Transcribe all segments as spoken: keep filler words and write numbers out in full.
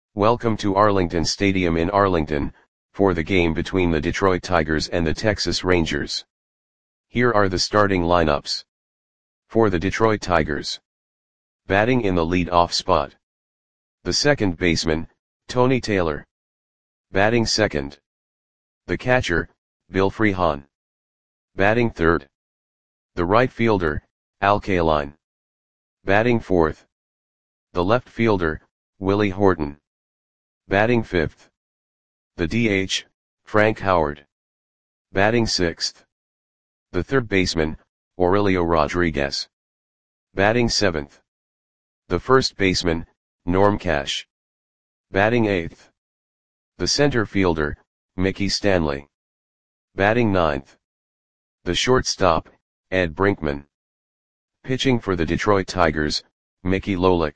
Welcome to Arlington Stadium in Arlington, for the game between the Detroit Tigers and the Texas Rangers. Here are the starting lineups. For the Detroit Tigers. Batting in the lead-off spot. The second baseman, Tony Taylor. Batting second. The catcher, Bill Freehan. Batting third. The right fielder, Al Kaline. Batting fourth. The left fielder, Willie Horton. Batting fifth. The D H, Frank Howard. Batting sixth. The third baseman, Aurelio Rodriguez. Batting seventh. The first baseman, Norm Cash. Batting eighth. The center fielder, Mickey Stanley. Batting ninth. The shortstop, Ed Brinkman. Pitching for the Detroit Tigers, Mickey Lolich.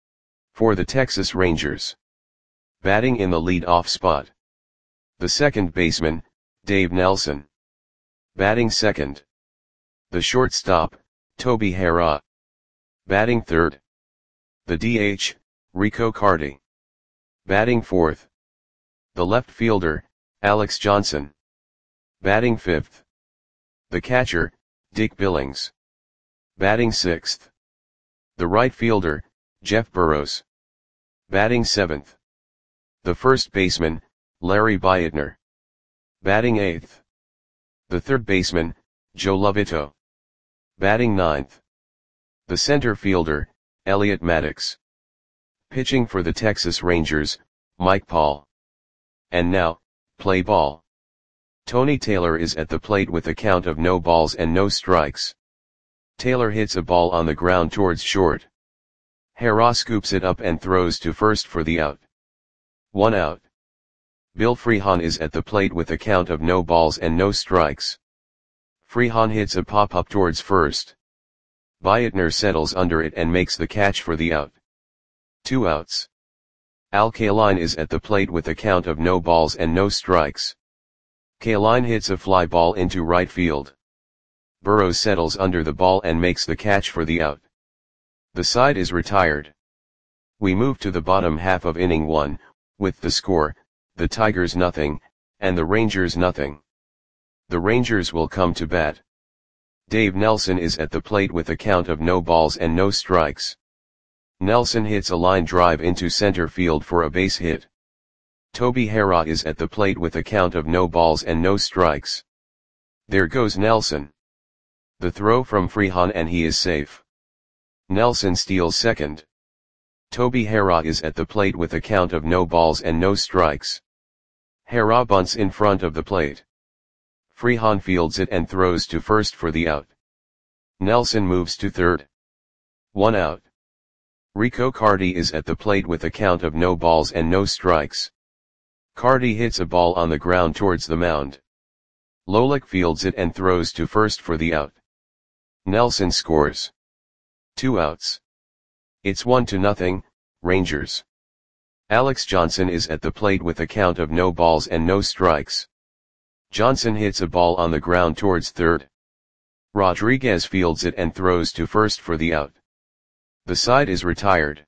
For the Texas Rangers. Batting in the lead-off spot. The second baseman, Dave Nelson. Batting second. The shortstop, Toby Harrah. Batting third. The D H, Rico Carty. Batting fourth. The left fielder, Alex Johnson. Batting fifth. The catcher, Dick Billings. Batting sixth. The right fielder, Jeff Burroughs. Batting seventh. The first baseman, Larry Beitner. Batting eighth. The third baseman, Joe Lovito. Batting ninth. The center fielder, Elliot Maddox. Pitching for the Texas Rangers, Mike Paul. And now, play ball. Tony Taylor is at the plate with a count of no balls and no strikes. Taylor hits a ball on the ground towards short. Harrah scoops it up and throws to first for the out. One out. Bill Freehan is at the plate with a count of no balls and no strikes. Freehan hits a pop-up towards first. Beitner settles under it and makes the catch for the out. Two outs. Al Kaline is at the plate with a count of no balls and no strikes. Kaline hits a fly ball into right field. Burroughs settles under the ball and makes the catch for the out. The side is retired. We move to the bottom half of inning one, with the score, the Tigers nothing, and the Rangers nothing. The Rangers will come to bat. Dave Nelson is at the plate with a count of no balls and no strikes. Nelson hits a line drive into center field for a base hit. Toby Harrah is at the plate with a count of no balls and no strikes. There goes Nelson. The throw from Freehan and he is safe. Nelson steals second. Toby Harrah is at the plate with a count of no balls and no strikes. Harrah bunts in front of the plate. Freehan fields it and throws to first for the out. Nelson moves to third. One out. Rico Carty is at the plate with a count of no balls and no strikes. Carty hits a ball on the ground towards the mound. Lolich fields it and throws to first for the out. Nelson scores. Two outs. It's one to nothing, Rangers. Alex Johnson is at the plate with a count of no balls and no strikes. Johnson hits a ball on the ground towards third. Rodriguez fields it and throws to first for the out. The side is retired.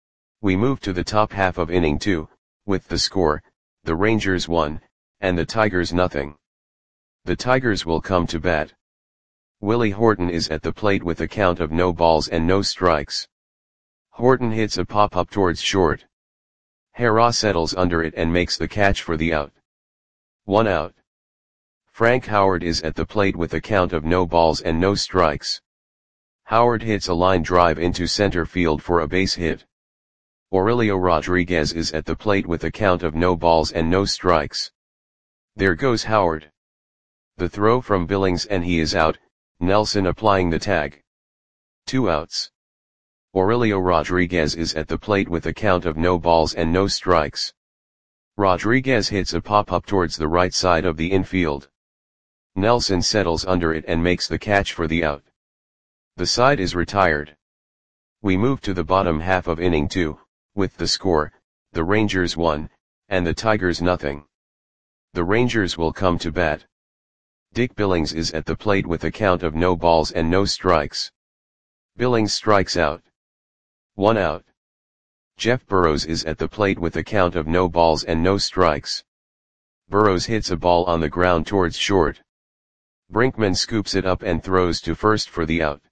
We move to the top half of inning two, with the score, the Rangers one, and the Tigers nothing. The Tigers will come to bat. Willie Horton is at the plate with a count of no balls and no strikes. Horton hits a pop-up towards short. Harrah settles under it and makes the catch for the out. One out. Frank Howard is at the plate with a count of no balls and no strikes. Howard hits a line drive into center field for a base hit. Aurelio Rodriguez is at the plate with a count of no balls and no strikes. There goes Howard. The throw from Billings and he is out, Nelson applying the tag. Two outs. Aurelio Rodriguez is at the plate with a count of no balls and no strikes. Rodriguez hits a pop-up towards the right side of the infield. Nelson settles under it and makes the catch for the out. The side is retired. We move to the bottom half of inning two, with the score, the Rangers one, and the Tigers nothing. The Rangers will come to bat. Dick Billings is at the plate with a count of no balls and no strikes. Billings strikes out. One out. Jeff Burrows is at the plate with a count of no balls and no strikes. Burrows hits a ball on the ground towards short. Brinkman scoops it up and throws to first for the out.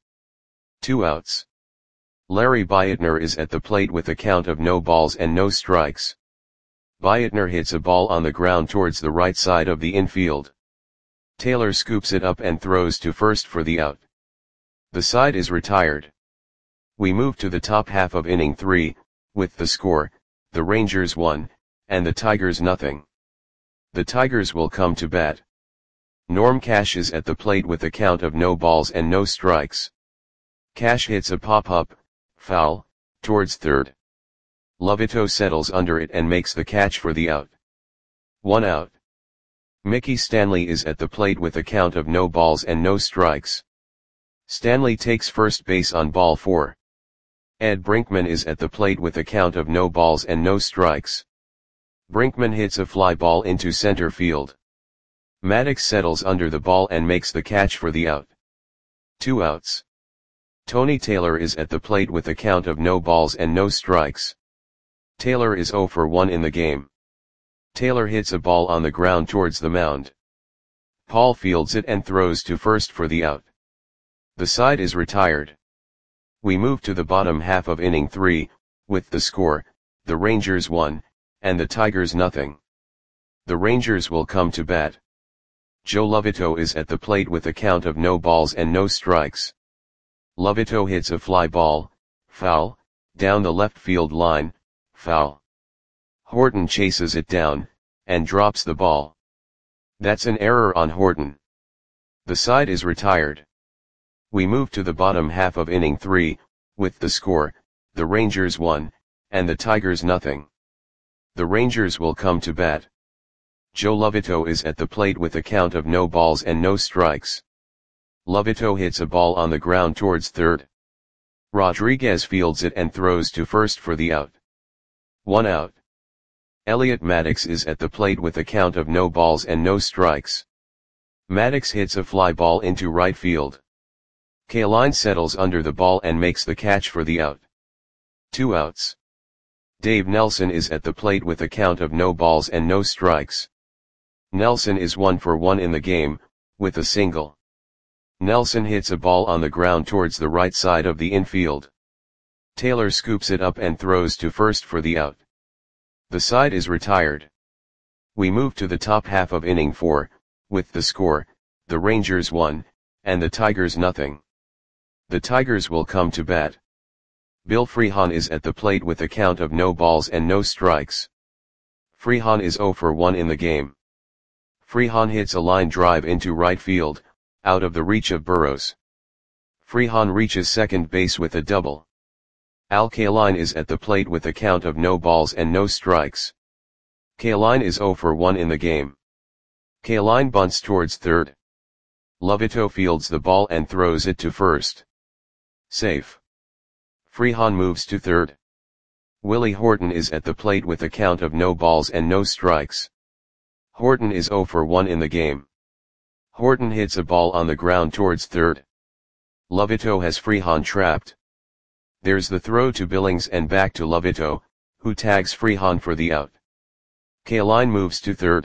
Two outs. Larry Bietner is at the plate with a count of no balls and no strikes. Bietner hits a ball on the ground towards the right side of the infield. Taylor scoops it up and throws to first for the out. The side is retired. We move to the top half of inning three, with the score, the Rangers one, and the Tigers nothing. The Tigers will come to bat. Norm Cash is at the plate with a count of no balls and no strikes. Cash hits a pop-up, foul, towards third. Lovito settles under it and makes the catch for the out. One out. Mickey Stanley is at the plate with a count of no balls and no strikes. Stanley takes first base on ball four. Ed Brinkman is at the plate with a count of no balls and no strikes. Brinkman hits a fly ball into center field. Maddox settles under the ball and makes the catch for the out. Two outs. Tony Taylor is at the plate with a count of no balls and no strikes. Taylor is oh for one in the game. Taylor hits a ball on the ground towards the mound. Paul fields it and throws to first for the out. The side is retired. We move to the bottom half of inning three, with the score, the Rangers one, and the Tigers nothing. The Rangers will come to bat. Joe Lovito is at the plate with a count of no balls and no strikes. Lovito hits a fly ball, foul, down the left field line, foul. Horton chases it down, and drops the ball. That's an error on Horton. The side is retired. We move to the bottom half of inning three, with the score, the Rangers one, and the Tigers nothing. The Rangers will come to bat. Joe Lovito is at the plate with a count of no balls and no strikes. Lovito hits a ball on the ground towards third. Rodriguez fields it and throws to first for the out. One out. Elliot Maddox is at the plate with a count of no balls and no strikes. Maddox hits a fly ball into right field. Kaline settles under the ball and makes the catch for the out. Two outs. Dave Nelson is at the plate with a count of no balls and no strikes. Nelson is one for one in the game, with a single. Nelson hits a ball on the ground towards the right side of the infield. Taylor scoops it up and throws to first for the out. The side is retired. We move to the top half of inning four, with the score, the Rangers one, and the Tigers nothing. The Tigers will come to bat. Bill Freehan is at the plate with a count of no balls and no strikes. Freehan is oh for one in the game. Freehan hits a line drive into right field, out of the reach of Burrows. Freehan reaches second base with a double. Al Kaline is at the plate with a count of no balls and no strikes. Kaline is oh for one in the game. Kaline bunts towards third. Lovito fields the ball and throws it to first. Safe. Freehan moves to third. Willie Horton is at the plate with a count of no balls and no strikes. Horton is oh for one in the game. Horton hits a ball on the ground towards third. Lovito has Freehan trapped. There's the throw to Billings and back to Lovito, who tags Freehan for the out. Kaline moves to third.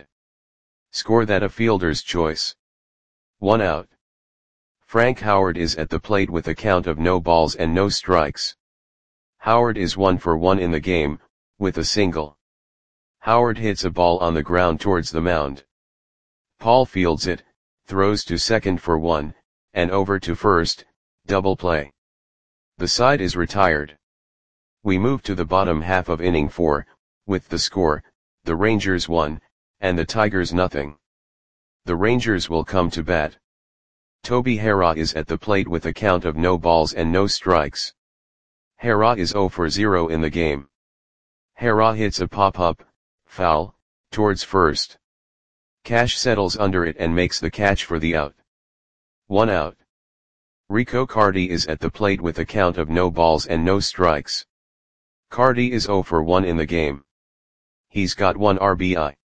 Score that a fielder's choice. One out. Frank Howard is at the plate with a count of no balls and no strikes. Howard is one for one in the game, with a single. Howard hits a ball on the ground towards the mound. Paul fields it, throws to second for one, and over to first, double play. The side is retired. We move to the bottom half of inning four, with the score, the Rangers one, and the Tigers nothing. The Rangers will come to bat. Toby Harrah is at the plate with a count of no balls and no strikes. Harrah is oh for zero in the game. Harrah hits a pop-up, foul, towards first. Cash settles under it and makes the catch for the out. One out. Rico Cardi is at the plate with a count of no balls and no strikes. Cardi is oh for one in the game. He's got one R B I.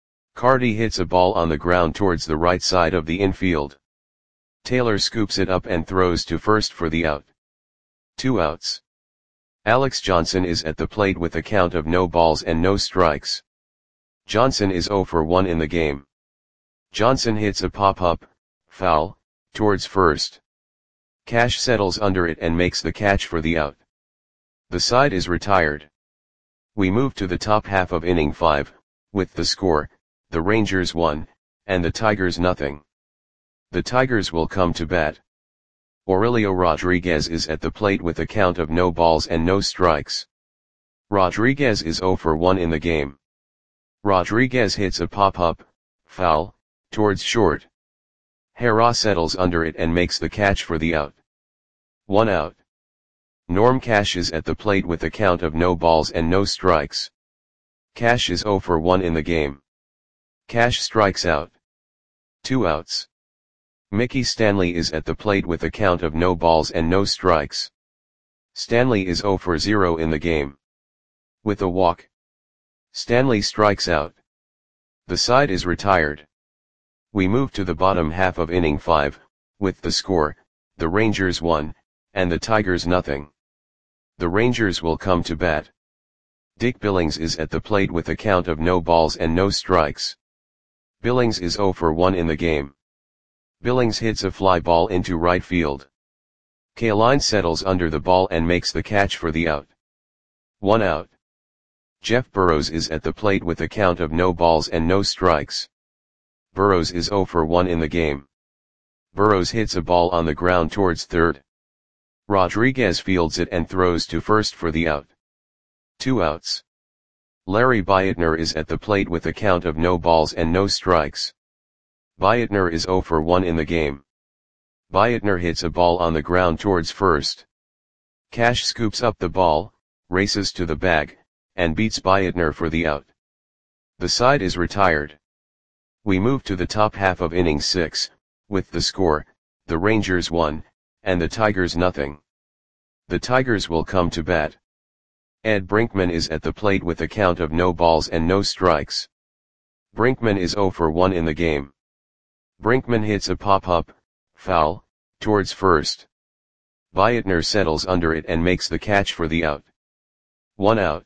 Cardi hits a ball on the ground towards the right side of the infield. Taylor scoops it up and throws to first for the out. Two outs. Alex Johnson is at the plate with a count of no balls and no strikes. Johnson is zero for one in the game. Johnson hits a pop-up, foul, towards first. Cash settles under it and makes the catch for the out. The side is retired. We move to the top half of inning five, with the score, the Rangers one, and the Tigers nothing. The Tigers will come to bat. Aurelio Rodriguez is at the plate with a count of no balls and no strikes. Rodriguez is zero for one in the game. Rodriguez hits a pop-up, foul, towards short. Hera settles under it and makes the catch for the out. One out. Norm Cash is at the plate with a count of no balls and no strikes. Cash is zero for one in the game. Cash strikes out. Two outs. Mickey Stanley is at the plate with a count of no balls and no strikes. Stanley is zero for zero in the game. With a walk. Stanley strikes out. The side is retired. We move to the bottom half of inning five, with the score, the Rangers one, and the Tigers nothing. The Rangers will come to bat. Dick Billings is at the plate with a count of no balls and no strikes. Billings is zero for one in the game. Billings hits a fly ball into right field. Kaline settles under the ball and makes the catch for the out. One out. Jeff Burrows is at the plate with a count of no balls and no strikes. Burrows is zero for one in the game. Burrows hits a ball on the ground towards third. Rodriguez fields it and throws to first for the out. Two outs. Larry Beitner is at the plate with a count of no balls and no strikes. Beitner is zero for one in the game. Beitner hits a ball on the ground towards first. Cash scoops up the ball, races to the bag, and beats Beitner for the out. The side is retired. We move to the top half of inning six, with the score, the Rangers one, and the Tigers nothing. The Tigers will come to bat. Ed Brinkman is at the plate with a count of no balls and no strikes. Brinkman is zero for one in the game. Brinkman hits a pop-up, foul, towards first. Beitner settles under it and makes the catch for the out. One out.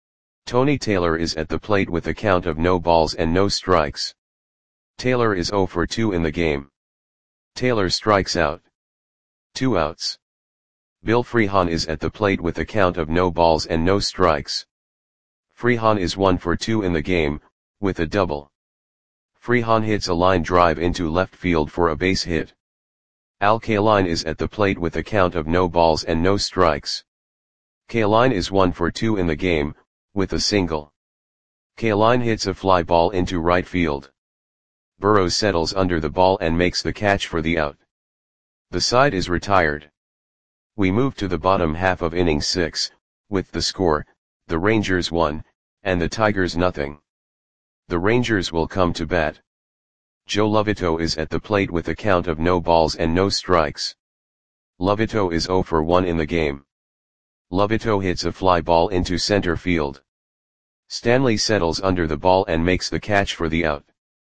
Tony Taylor is at the plate with a count of no balls and no strikes. Taylor is zero for two in the game. Taylor strikes out. Two outs. Bill Freehan is at the plate with a count of no balls and no strikes. Freehan is one for two in the game, with a double. Freehan hits a line drive into left field for a base hit. Al Kaline is at the plate with a count of no balls and no strikes. Kaline is one for two in the game, with a single. Kaline hits a fly ball into right field. Burrows settles under the ball and makes the catch for the out. The side is retired. We move to the bottom half of inning six, with the score, the Rangers one, and the Tigers nothing. The Rangers will come to bat. Joe Lovito is at the plate with a count of no balls and no strikes. Lovito is zero for one in the game. Lovito hits a fly ball into center field. Stanley settles under the ball and makes the catch for the out.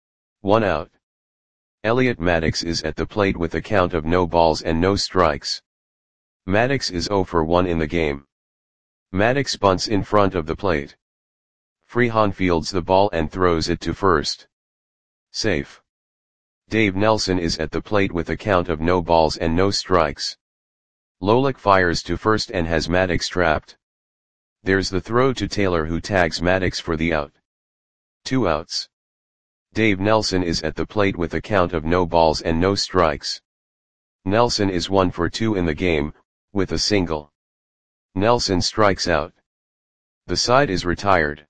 One out. Elliot Maddox is at the plate with a count of no balls and no strikes. Maddox is zero for one in the game. Maddox bunts in front of the plate. Freehan fields the ball and throws it to first. Safe. Dave Nelson is at the plate with a count of no balls and no strikes. Lolik fires to first and has Maddox trapped. There's the throw to Taylor, who tags Maddox for the out. Two outs. Dave Nelson is at the plate with a count of no balls and no strikes. Nelson is one for two in the game, with a single. Nelson strikes out. The side is retired.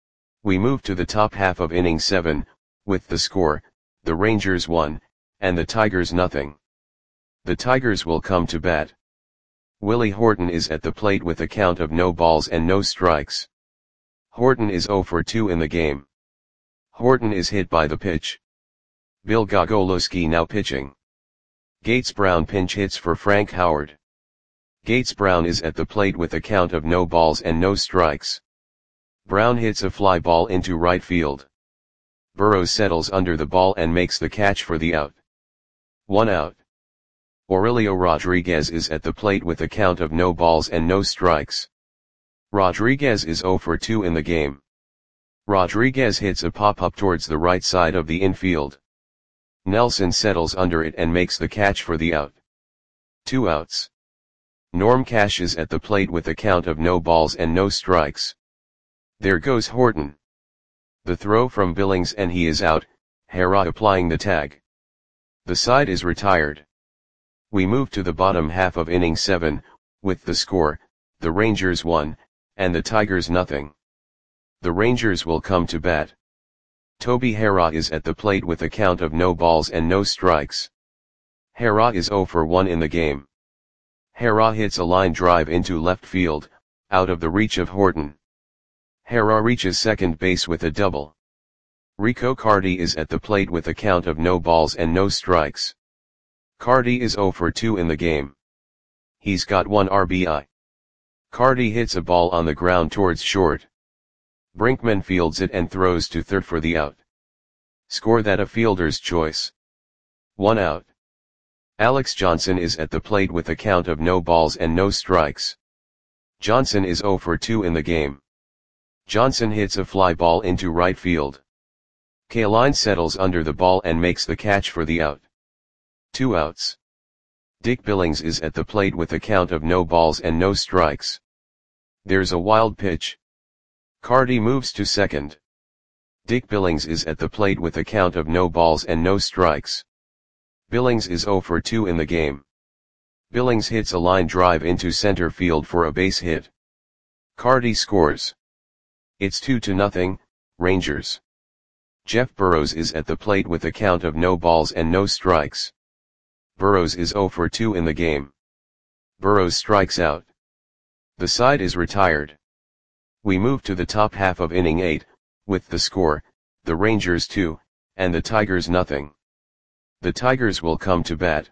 We move to the top half of inning seven, with the score, the Rangers one, and the Tigers nothing. The Tigers will come to bat. Willie Horton is at the plate with a count of no balls and no strikes. Horton is zero for two in the game. Horton is hit by the pitch. Bill Gogolowski now pitching. Gates Brown pinch hits for Frank Howard. Gates Brown is at the plate with a count of no balls and no strikes. Brown hits a fly ball into right field. Burrows settles under the ball and makes the catch for the out. One out. Aurelio Rodriguez is at the plate with a count of no balls and no strikes. Rodriguez is zero for two in the game. Rodriguez hits a pop-up towards the right side of the infield. Nelson settles under it and makes the catch for the out. Two outs. Norm Cash is at the plate with a count of no balls and no strikes. There goes Horton. The throw from Billings and he is out, Hera applying the tag. The side is retired. We move to the bottom half of inning seven, with the score, the Rangers one, and the Tigers nothing. The Rangers will come to bat. Toby Hera is at the plate with a count of no balls and no strikes. Hera is zero for one in the game. Hera hits a line drive into left field, out of the reach of Horton. Hera reaches second base with a double. Rico Carty is at the plate with a count of no balls and no strikes. Carty is zero for two in the game. He's got one R B I. Carty hits a ball on the ground towards short. Brinkman fields it and throws to third for the out. Score that a fielder's choice. One out. Alex Johnson is at the plate with a count of no balls and no strikes. Johnson is zero for two in the game. Johnson hits a fly ball into right field. Kaline settles under the ball and makes the catch for the out. Two outs. Dick Billings is at the plate with a count of no balls and no strikes. There's a wild pitch. Carty moves to second. Dick Billings is at the plate with a count of no balls and no strikes. Billings is zero for two in the game. Billings hits a line drive into center field for a base hit. Carty scores. It's two to nothing, Rangers. Jeff Burrows is at the plate with a count of no balls and no strikes. Burrows is zero for two in the game. Burrows strikes out. The side is retired. We move to the top half of inning eight, with the score, the Rangers two, and the Tigers nothing. The Tigers will come to bat.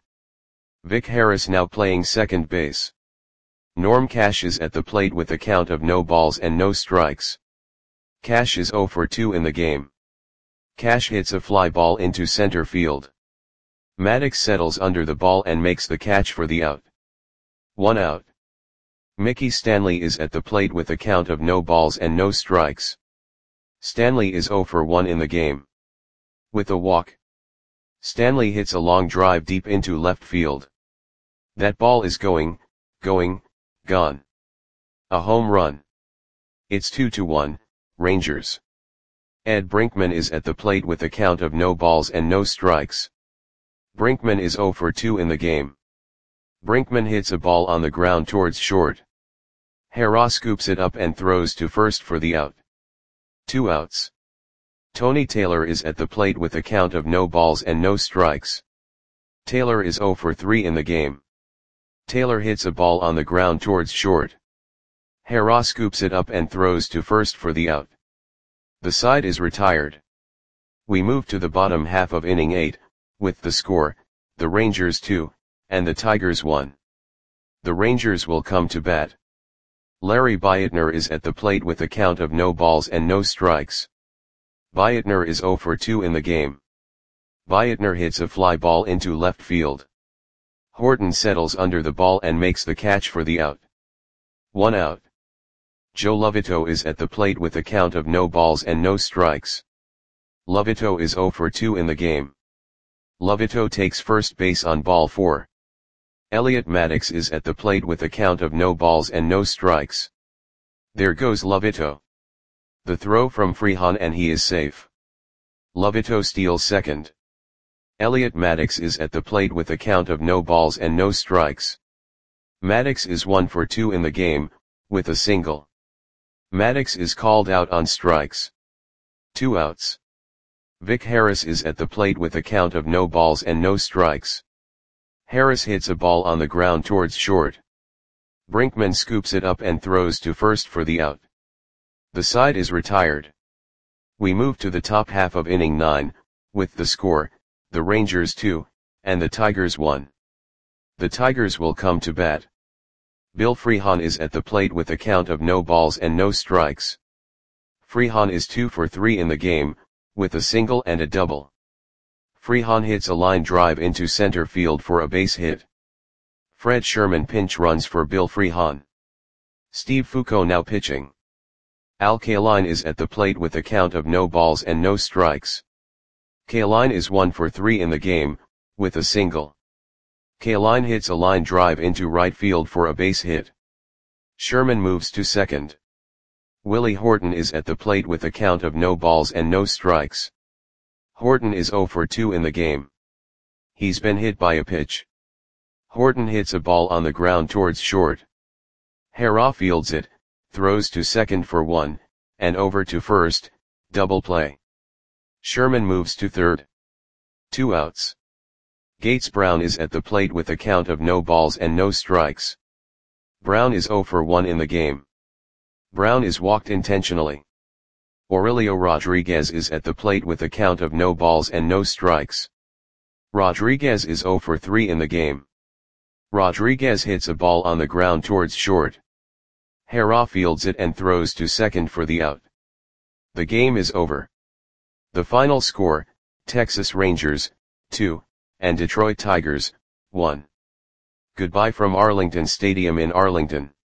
Vic Harris now playing second base. Norm Cash is at the plate with a count of no balls and no strikes. Cash is zero for two in the game. Cash hits a fly ball into center field. Maddox settles under the ball and makes the catch for the out. One out. Mickey Stanley is at the plate with a count of no balls and no strikes. Stanley is zero for one in the game. With a walk. Stanley hits a long drive deep into left field. That ball is going, going, gone. A home run. It's two to one, Rangers. Ed Brinkman is at the plate with a count of no balls and no strikes. Brinkman is zero for two in the game. Brinkman hits a ball on the ground towards short. Hera scoops it up and throws to first for the out. Two outs. Tony Taylor is at the plate with a count of no balls and no strikes. Taylor is zero for three in the game. Taylor hits a ball on the ground towards short. Hera scoops it up and throws to first for the out. The side is retired. We move to the bottom half of inning eight, with the score, the Rangers two, and the Tigers one. The Rangers will come to bat. Larry Beitner is at the plate with a count of no balls and no strikes. Beitner is zero for two in the game. Beitner hits a fly ball into left field. Horton settles under the ball and makes the catch for the out. One out. Joe Lovito is at the plate with a count of no balls and no strikes. Lovito is zero for two in the game. Lovito takes first base on ball four. Elliot Maddox is at the plate with a count of no balls and no strikes. There goes Lovito. The throw from Freehan and he is safe. Lovito steals second. Elliot Maddox is at the plate with a count of no balls and no strikes. Maddox is one for two in the game, with a single. Maddox is called out on strikes. Two outs. Vic Harris is at the plate with a count of no balls and no strikes. Harris hits a ball on the ground towards short. Brinkman scoops it up and throws to first for the out. The side is retired. We move to the top half of inning nine, with the score, the Rangers two, and the Tigers one. The Tigers will come to bat. Bill Freehan is at the plate with a count of no balls and no strikes. Freehan is two for three in the game, with a single and a double. Freehan hits a line drive into center field for a base hit. Fred Sherman pinch runs for Bill Freehan. Steve Foucault now pitching. Al Kaline is at the plate with a count of no balls and no strikes. Kaline is one for three in the game, with a single. Kaline hits a line drive into right field for a base hit. Sherman moves to second. Willie Horton is at the plate with a count of no balls and no strikes. Horton is zero for two in the game. He's been hit by a pitch. Horton hits a ball on the ground towards short. Harrah fields it, throws to second for one, and over to first, double play. Sherman moves to third. Two outs. Gates Brown is at the plate with a count of no balls and no strikes. Brown is zero for one in the game. Brown is walked intentionally. Aurelio Rodriguez is at the plate with a count of no balls and no strikes. Rodriguez is zero for three in the game. Rodriguez hits a ball on the ground towards short. Harrah fields it and throws to second for the out. The game is over. The final score, Texas Rangers, two, and Detroit Tigers, one. Goodbye from Arlington Stadium in Arlington.